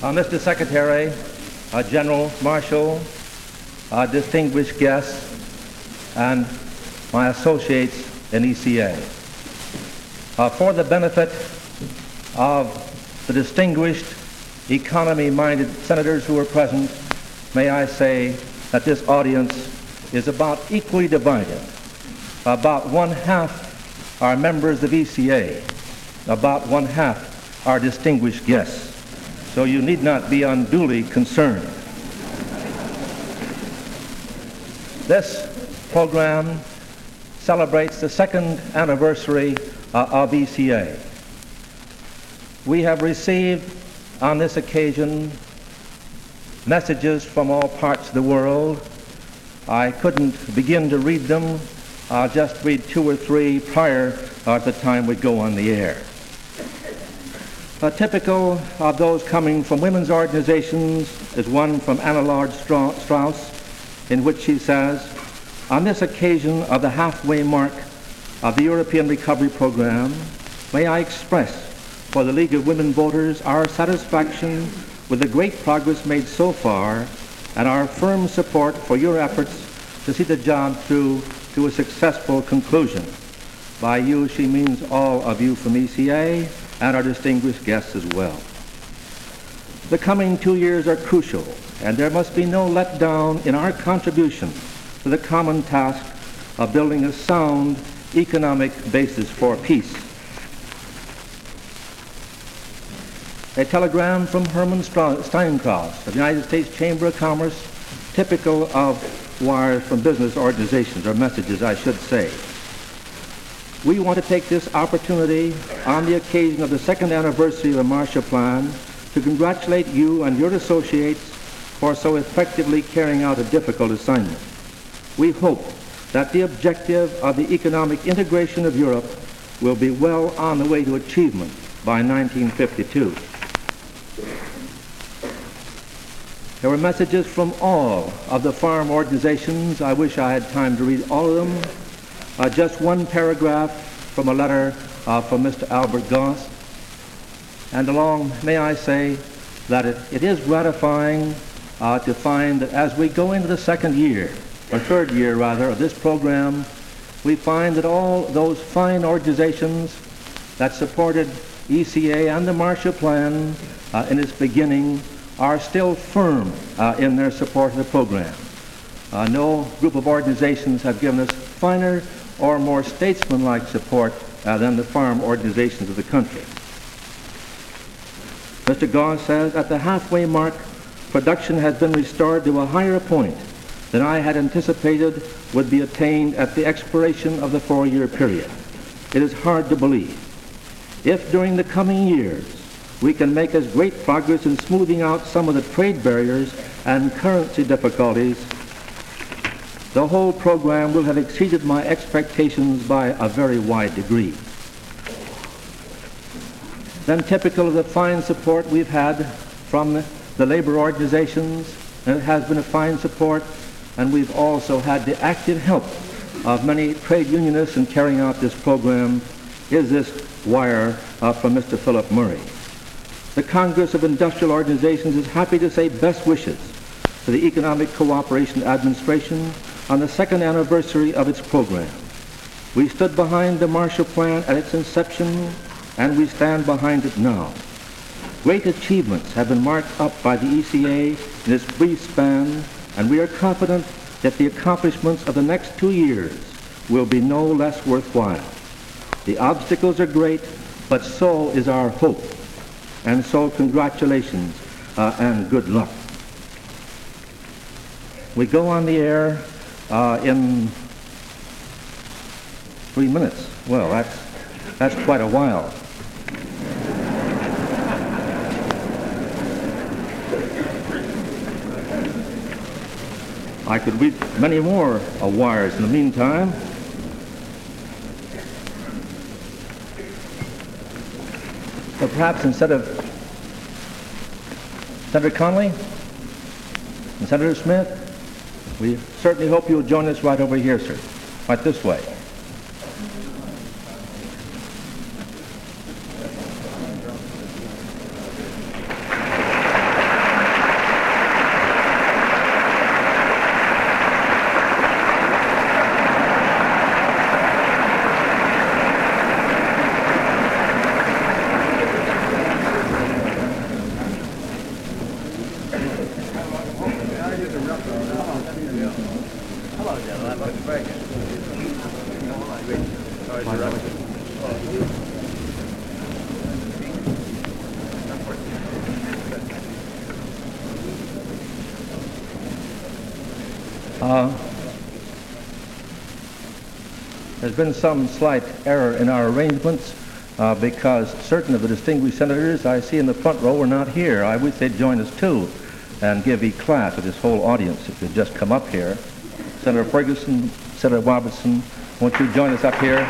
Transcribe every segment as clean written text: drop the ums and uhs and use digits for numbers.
Mr. Secretary, General Marshall, distinguished guests, and my associates in ECA. For the benefit of the distinguished economy-minded senators who are present, may I say that this audience is about equally divided. About one-half are members of ECA, about one-half are distinguished guests. So you need not be unduly concerned. This program celebrates the second anniversary of ECA. We have received on this occasion messages from all parts of the world. I couldn't begin to read them. I'll just read two or three prior at the time we go on the air. Typical of those coming from women's organizations is one from Anna Lord Strauss, in which she says, on this occasion of the halfway mark of the European Recovery Program, may I express for the League of Women Voters our satisfaction with the great progress made so far and our firm support for your efforts to see the job through to a successful conclusion. By you, she means all of you from ECA and our distinguished guests as well. The coming 2 years are crucial, and there must be no letdown in our contribution to the common task of building a sound economic basis for peace. A telegram from Herman Steincross of the United States Chamber of Commerce, typical of wires from business organizations, or messages, I should say. We want to take this opportunity on the occasion of the second anniversary of the Marshall Plan to congratulate you and your associates for so effectively carrying out a difficult assignment. We hope that the objective of the economic integration of Europe will be well on the way to achievement by 1952. There were messages from all of the farm organizations. I wish I had time to read all of them. Just one paragraph from a letter from Mr. Albert Goss. And along, may I say that it is gratifying to find that as we go into the second year, or third year rather, of this program, we find that all those fine organizations that supported ECA and the Marshall Plan in its beginning are still firm in their support of the program. No group of organizations have given us finer or more statesmanlike support than the farm organizations of the country. Mr. Goss says, at the halfway mark, production has been restored to a higher point than I had anticipated would be attained at the expiration of the 4-year period. It is hard to believe. If during the coming years we can make as great progress in smoothing out some of the trade barriers and currency difficulties, the whole program will have exceeded my expectations by a very wide degree. Then, typical of the fine support we've had from the labor organizations, and it has been a fine support, and we've also had the active help of many trade unionists in carrying out this program, is this wire from Mr. Philip Murray. The Congress of Industrial Organizations is happy to say best wishes to the Economic Cooperation Administration on the second anniversary of its program. We stood behind the Marshall Plan at its inception, and we stand behind it now. Great achievements have been marked up by the ECA in this brief span, and we are confident that the accomplishments of the next 2 years will be no less worthwhile. The obstacles are great, but so is our hope. And so congratulations and good luck. We go on the air in 3 minutes. Well, that's quite a while. I could read many more wires in the meantime. But perhaps instead of Senator Connolly and Senator Smith, we certainly hope you'll join us right over here, sir. Right this way. There's been some slight error in our arrangements because certain of the distinguished senators I see in the front row are not here. I wish they'd join us too and give eclat to this whole audience if you'd just come up here. Senator Ferguson, Senator Robertson, won't you join us up here?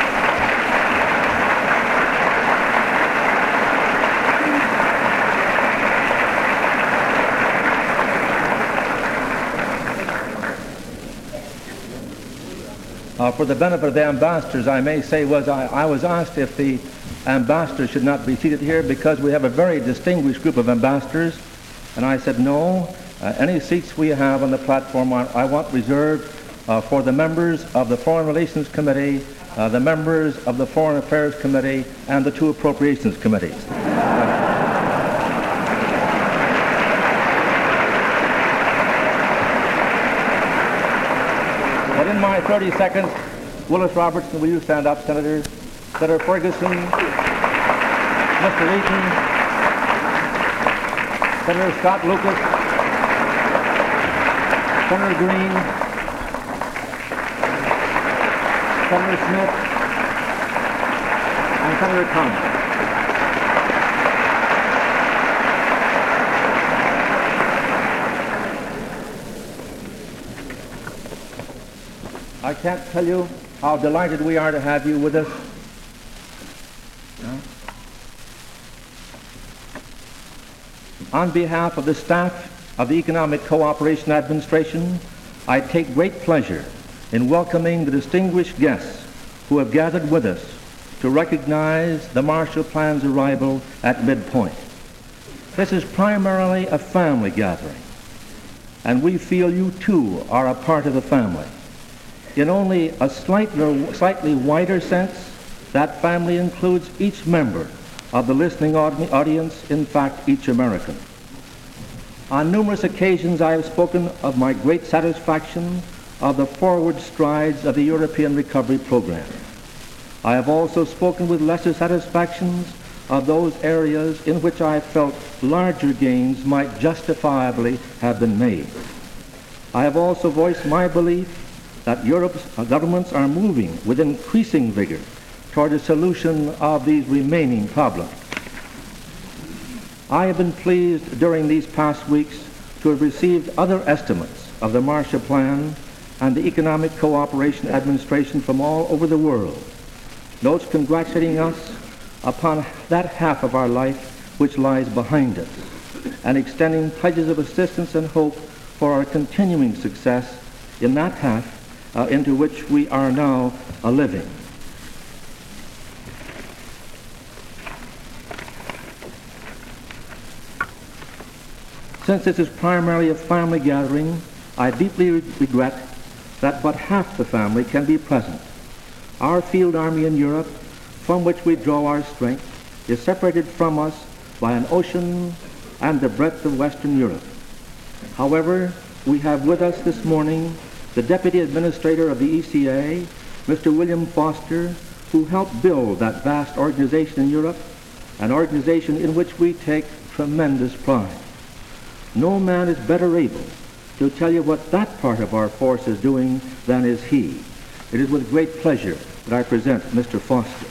For the benefit of the ambassadors, I may say I was asked if the ambassadors should not be seated here because we have a very distinguished group of ambassadors, and I said no. Any seats we have on the platform I want reserved for the members of the Foreign Relations Committee, the members of the Foreign Affairs Committee, and the two Appropriations Committees. But in my 30 seconds, Willis Robertson, will you stand up, Senator? Senator Ferguson, Mr. Eaton, Senator Scott Lucas, Senator Green, Senator Smith, and Senator Thomas. I can't tell you how delighted we are to have you with us. On behalf of the staff of the Economic Cooperation Administration, I take great pleasure in welcoming the distinguished guests who have gathered with us to recognize the Marshall Plan's arrival at Midpoint. This is primarily a family gathering, and we feel you too are a part of the family. In only a slightly wider sense, that family includes each member of the listening audience, in fact, each American. On numerous occasions, I have spoken of my great satisfaction of the forward strides of the European Recovery Program. I have also spoken with lesser satisfactions of those areas in which I felt larger gains might justifiably have been made. I have also voiced my belief that Europe's governments are moving with increasing vigor toward a solution of these remaining problems. I have been pleased during these past weeks to have received other estimates of the Marshall Plan and the Economic Cooperation Administration from all over the world, notes congratulating us upon that half of our life which lies behind us, and extending pledges of assistance and hope for our continuing success in that half into which we are now living. Since this is primarily a family gathering, I deeply regret that but half the family can be present. Our field army in Europe, from which we draw our strength, is separated from us by an ocean and the breadth of Western Europe. However, we have with us this morning the Deputy Administrator of the ECA, Mr. William Foster, who helped build that vast organization in Europe, an organization in which we take tremendous pride. No man is better able to tell you what that part of our force is doing than is he. It is with great pleasure that I present Mr. Foster.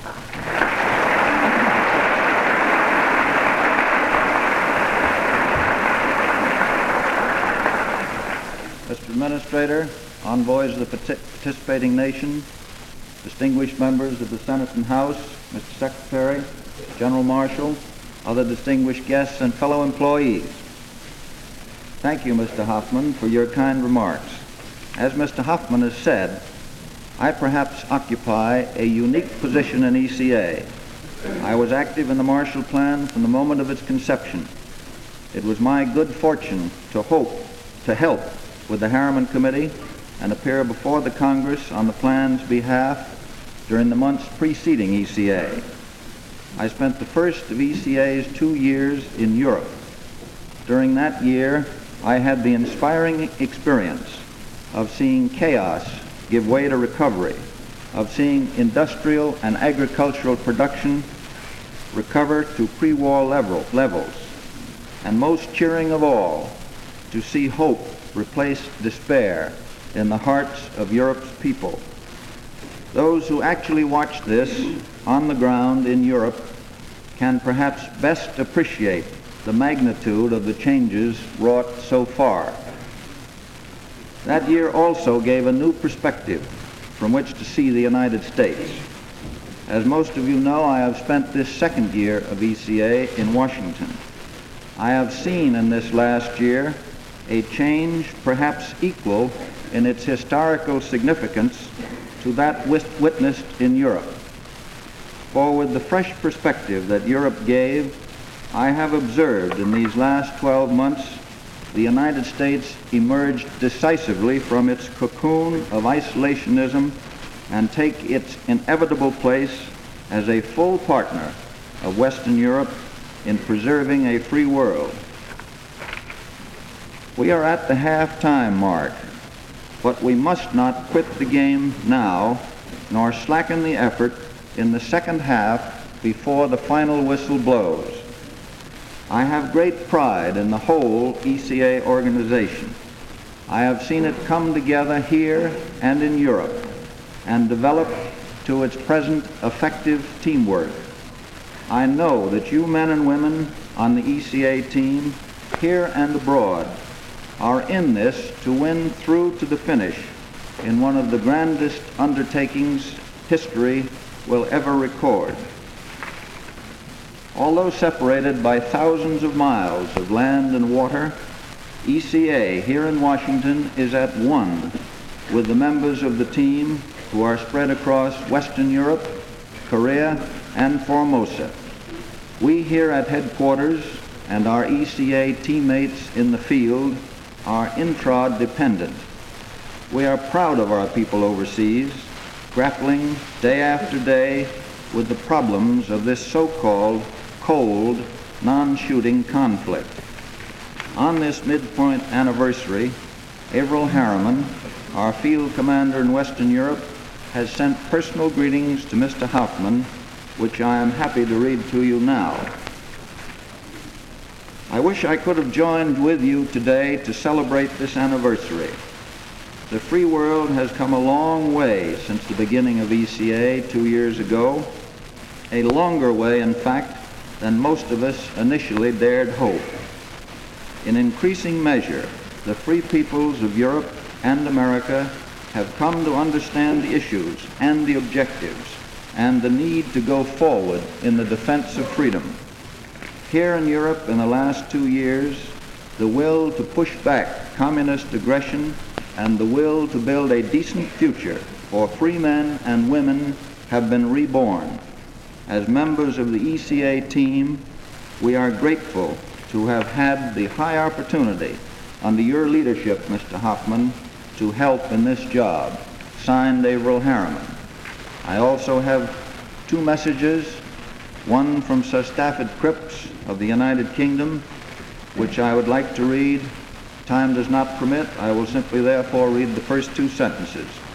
Mr. Administrator, envoys of the participating nation, distinguished members of the Senate and House, Mr. Secretary, General Marshall, other distinguished guests, and fellow employees. Thank you, Mr. Hoffman, for your kind remarks. As Mr. Hoffman has said, I perhaps occupy a unique position in ECA. I was active in the Marshall Plan from the moment of its conception. It was my good fortune to help with the Harriman Committee and appear before the Congress on the plan's behalf during the months preceding ECA. I spent the first of ECA's 2 years in Europe. During that year, I had the inspiring experience of seeing chaos give way to recovery of seeing industrial and agricultural production recover to pre-war levels, and most cheering of all, to see hope replace despair in the hearts of Europe's people. Those who actually watch this on the ground in Europe can perhaps best appreciate the magnitude of the changes wrought so far. That year also gave a new perspective from which to see the United States. As most of you know, I have spent this second year of ECA in Washington. I have seen in this last year a change perhaps equal in its historical significance to that witnessed in Europe. For with the fresh perspective that Europe gave, I have observed in these last 12 months the United States emerged decisively from its cocoon of isolationism and take its inevitable place as a full partner of Western Europe in preserving a free world. We are at the half-time mark, but we must not quit the game now, nor slacken the effort in the second half before the final whistle blows. I have great pride in the whole ECA organization. I have seen it come together here and in Europe and develop to its present effective teamwork. I know that you men and women on the ECA team, here and abroad, are in this to win through to the finish in one of the grandest undertakings history will ever record. Although separated by thousands of miles of land and water, ECA here in Washington is at one with the members of the team who are spread across Western Europe, Korea, and Formosa. We here at headquarters and our ECA teammates in the field are intra-dependent. We are proud of our people overseas, grappling day after day with the problems of this so-called cold, non-shooting conflict. On this midpoint anniversary, Averell Harriman, our field commander in Western Europe, has sent personal greetings to Mr. Hoffman, which I am happy to read to you now. I wish I could have joined with you today to celebrate this anniversary. The free world has come a long way since the beginning of ECA 2 years ago, a longer way, in fact, than most of us initially dared hope. In increasing measure, the free peoples of Europe and America have come to understand the issues and the objectives and the need to go forward in the defense of freedom. Here in Europe in the last 2 years, the will to push back communist aggression and the will to build a decent future for free men and women have been reborn. As members of the ECA team, we are grateful to have had the high opportunity under your leadership, Mr. Hoffman, to help in this job. Signed, Averell Harriman. I also have 2 messages, one from Sir Stafford Cripps of the United Kingdom, which I would like to read. Time does not permit. I will simply therefore read the first 2 sentences.